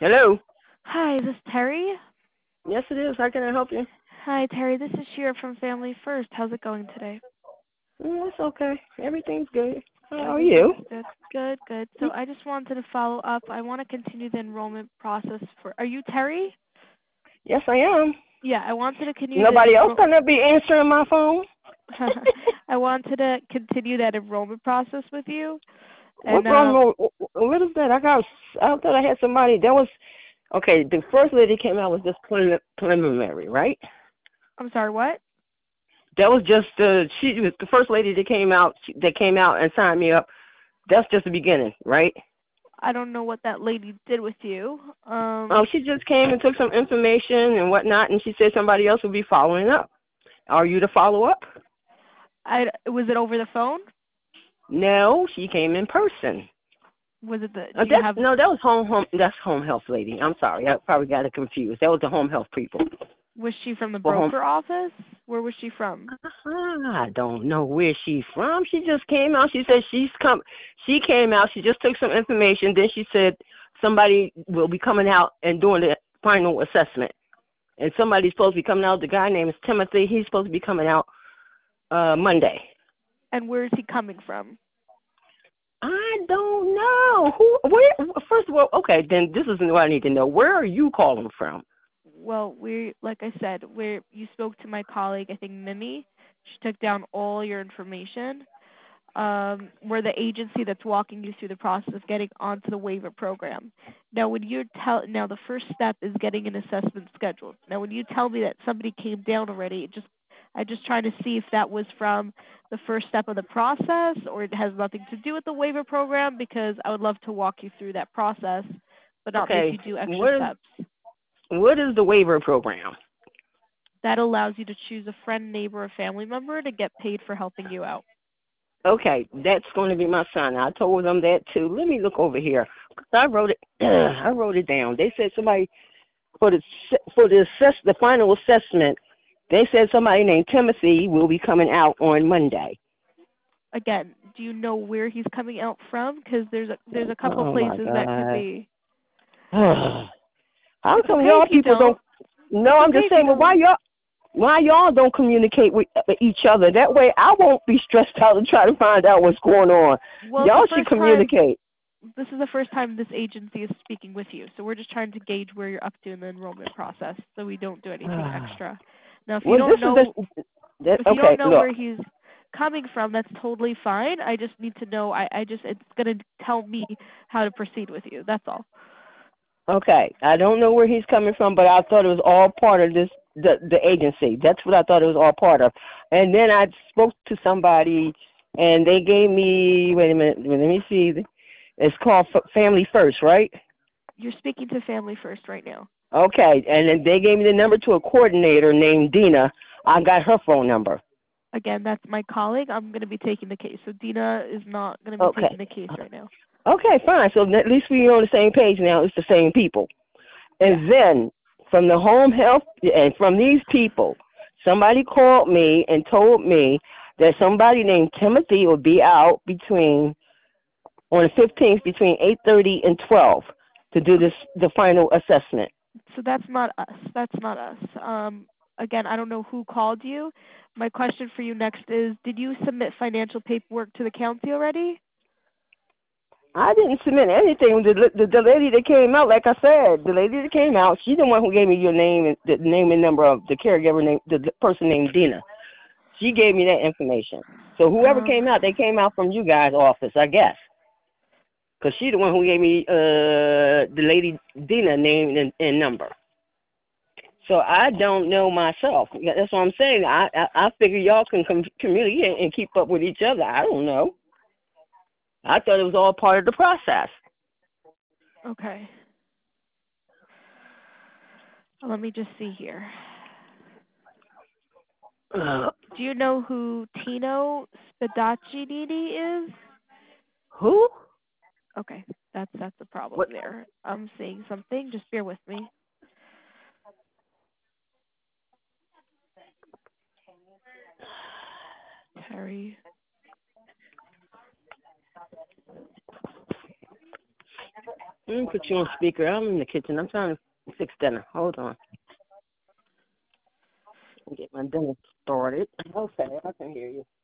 Hello? Hi, this is Terry. Yes, it is. How can I help you? Hi, Terry. This is Shira from Family First. How's it going today? It's okay. Everything's good. How are you? Everything's good. Good, good. So I just wanted to follow up. I want to continue the enrollment process for. Are you Terry? Yes, I am. Yeah, I wanted to continue the Nobody else gonna be answering my phone? I wanted to continue that enrollment process with you. What And wrong? What is that? I thought I had somebody. That was okay. The first lady came out was just preliminary, right? I'm sorry, what? That was just she was the first lady that came out. That came out and signed me up. That's just the beginning, right? I don't know what that lady did with you. Oh, she just came and took some information and whatnot, and she said somebody else would be following up. Are you to follow up? Was it over the phone? No, she came in person. Was it the do you have That was that's home health lady. I'm sorry, I probably got it confused. That was the home health people. Was she from the For home, broker office? Where was she from? I don't know where she's from. She just came out. She said she's come. She came out. She just took some information. Then she said somebody will be coming out and doing the final assessment. And somebody's supposed to be coming out. The guy named is Timothy. He's supposed to be coming out Monday. And where is he coming from? I don't know. Where? First of all, okay, then this is what I need to know. Where are you calling from? Well, like I said, you spoke to my colleague, I think Mimi. She took down all your information. We're the agency that's walking you through the process of getting onto the waiver program. Now, now the first step is getting an assessment scheduled. Now, when you tell me that somebody came down already, I just trying to see if that was from the first step of the process or it has nothing to do with the waiver program, because I would love to walk you through that process, but not make Okay, you do extra steps. what is the waiver program? That allows you to choose a friend, neighbor, or family member to get paid for helping you out. Okay, that's going to be my son. I told them that too. Let me look over here. I wrote it. I wrote it down. They said somebody for the final assessment. They said somebody named Timothy will be coming out on Monday. Again, do you know where he's coming out from? Because there's a couple Oh my places that could God. be. How It's come okay y'all if you people don't? don't. No, It's I'm okay just if you saying. But don't. why y'all don't communicate with each other? That way, I won't be stressed out and try to find out what's going on. Well, it's the Y'all should first time. communicate. This is the first time this agency is speaking with you, so we're just trying to gauge where you're up to in the enrollment process, so we don't do anything extra. Now, Well, this is if you don't okay. know Look, where he's coming from, that's totally fine. I just need to know. It's gonna tell me how to proceed with you. That's all. okay. I don't know where he's coming from, but I thought it was all part of the agency. That's what I thought it was all part of. And then I spoke to somebody, and they gave me. Wait a minute. Let me see. It's called Family First, right? You're speaking to Family First right now. Okay, and then they gave me the number to a coordinator named Dina. I got her phone number. Again, that's my colleague. I'm going to be taking the case. So Dina is not going to be Okay. taking the case right now. Okay, fine. So at least we're on the same page now. It's the same people. Yeah. And then from the home health and from these people, somebody called me and told me that somebody named Timothy will be out on the 15th between 8:30 and 12 to do the final assessment. So that's not us. That's not us. Again, I don't know who called you. My question for you next is, did you submit financial paperwork to the county already? I didn't submit anything. The lady that came out, like I said, the lady that came out, she's the one who gave me your name and the name and number of the caregiver name, the person named Dina. She gave me that information. So whoever Um, came out, they came out from you guys' office, I guess. Because she's the one who gave me the lady Dina name and number. So I don't know myself. That's what I'm saying. I figure y'all can communicate and keep up with each other. I don't know. I thought it was all part of the process. okay. Let me just see here. Do you know who Tino Spadacinini is? Who? Okay, that's a problem What? there. I'm seeing something. Just bear with me. Terry. Let me put you on speaker. I'm in the kitchen. I'm trying to fix dinner. Hold on. Get my dinner started. Okay, I can hear you.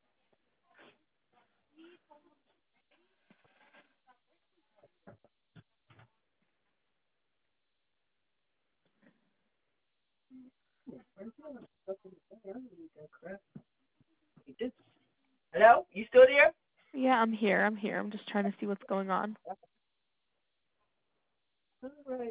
Hello? You still there? Yeah, I'm here. I'm just trying to see what's going on. All right.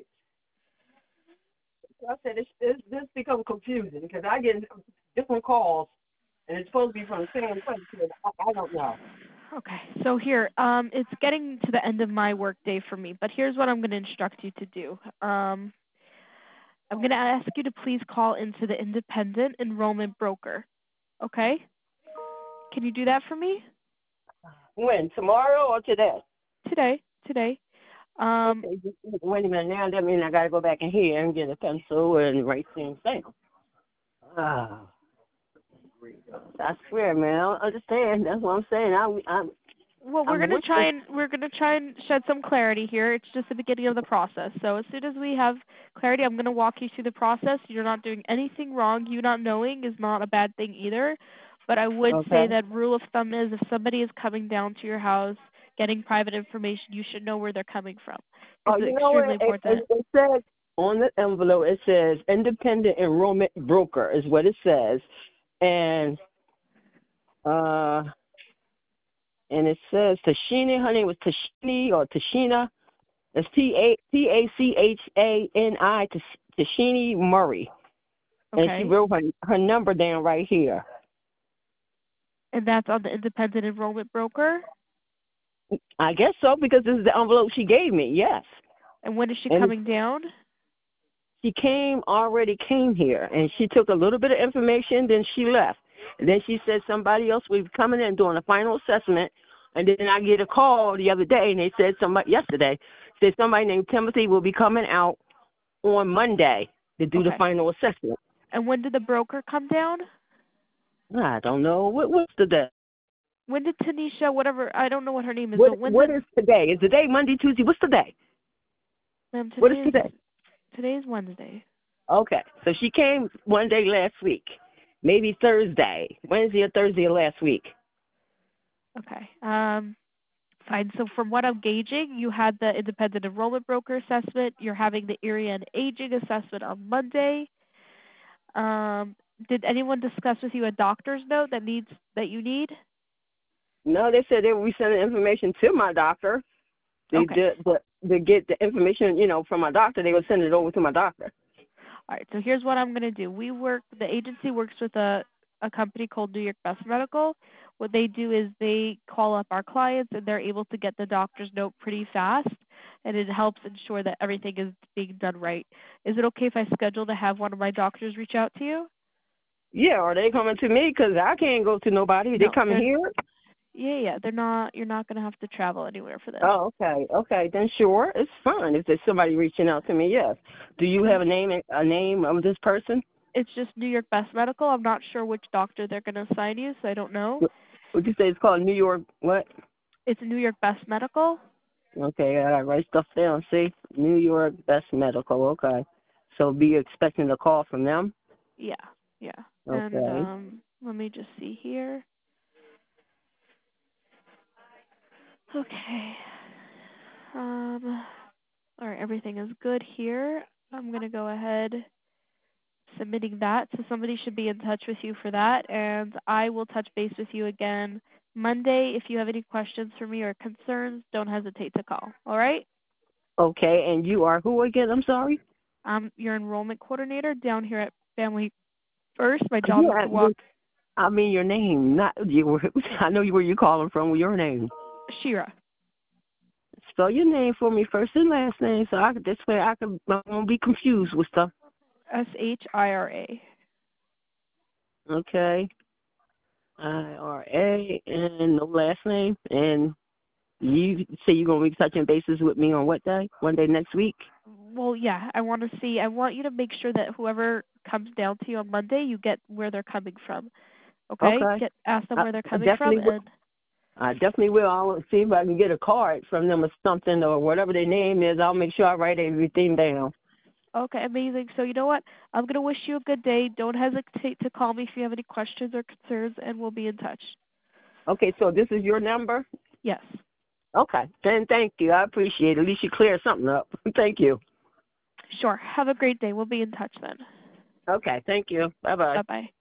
I said this become confusing because I get different calls and it's supposed to be from the same place. I don't know. Okay, so here, it's getting to the end of my work day for me, but here's what I'm going to instruct you to do. I'm going to ask you to please call into the independent enrollment broker. Okay? Can you do that for me? When? Tomorrow or today? Today. Okay, just wait a minute now. That means I got to go back in here and get a pencil and write things down. Ah, I swear, man, I don't understand. That's what I'm saying. Well, we're I'm gonna wishing. try and shed some clarity here. It's just the beginning of the process. So as soon as we have clarity, I'm gonna walk you through the process. You're not doing anything wrong. You not knowing is not a bad thing either. But I would Okay. say that rule of thumb is if somebody is coming down to your house getting private information, you should know where they're coming from. Oh, It's you know extremely what? important. It says on the envelope, it says independent enrollment broker is what it says. And it says Tashini, her name was Tashini or Tashina. It's Tachani, Tashini Murray. And she Okay. wrote her number down right here. And that's on the independent enrollment broker. I guess so because this is the envelope she gave me. Yes. And when is she And coming down? she already came here, and she took a little bit of information, then she left. And then she said somebody else was coming in doing a final assessment, and then I get a call the other day, and they said yesterday, said somebody named Timothy will be coming out on Monday to do the Okay. final assessment. And when did the broker come down? I don't know. What's the day? When did Tanisha, whatever, I don't know what her name is, but when What did, is today? Is the day Monday, Tuesday? What's the day? ma'am, What is today? today is Wednesday. Okay. So she came one day last week, maybe Thursday, Wednesday or Thursday of last week. Okay. Fine. So from what I'm gauging, you had the independent enrollment broker assessment. You're having the area and aging assessment on Monday. Did anyone discuss with you a doctor's note that you need? No, they said they would be sending information to my doctor. They Okay. did, but to get the information, from my doctor, they would send it over to my doctor. All right. So here's what I'm going to do. The agency works with a company called New York Best Medical. What they do is they call up our clients and they're able to get the doctor's note pretty fast, and it helps ensure that everything is being done right. Is it okay if I schedule to have one of my doctors reach out to you? Yeah, are they coming to me? Because I can't go to nobody. They No, coming here? yeah. They're not. You're not going to have to travel anywhere for this. Oh, okay. Okay, then sure. It's fine if there's somebody reaching out to me, yes. Do you have a name of this person? It's just New York Best Medical. I'm not sure which doctor they're going to assign you, so I don't know. Would you say it's called New York what? It's New York Best Medical. Okay, I gotta write stuff down. See? New York Best Medical, okay. So be expecting a call from them? Yeah. Okay. And let me just see here. Okay. All right, everything is good here. I'm going to go ahead submitting that. So somebody should be in touch with you for that, and I will touch base with you again Monday. If you have any questions for me or concerns, don't hesitate to call. All right? Okay, and you are who again? I'm sorry? I'm your enrollment coordinator down here at Family First. My job is Yeah, to walk I mean your name, not you. I know where you're calling from. Your name. Shira. Spell your name for me, first and last name, so this way I won't be confused with stuff. Shira. Okay. IRA and no last name. And you say you're gonna be touching bases with me on what day? One day next week? Well, yeah, I want you to make sure that whoever comes down to you on Monday, you get where they're coming from. Okay? Okay. Ask them I where they're coming from, definitely will. and I definitely will. I'll see if I can get a card from them or something or whatever their name is. I'll make sure I write everything down. Okay, amazing. So you know what? I'm going to wish you a good day. Don't hesitate to call me if you have any questions or concerns, and we'll be in touch. Okay, so this is your number? Yes. Okay, then thank you. I appreciate it. At least you cleared something up. Thank you. Sure. Have a great day. We'll be in touch then. Okay, thank you. Bye-bye. Bye-bye.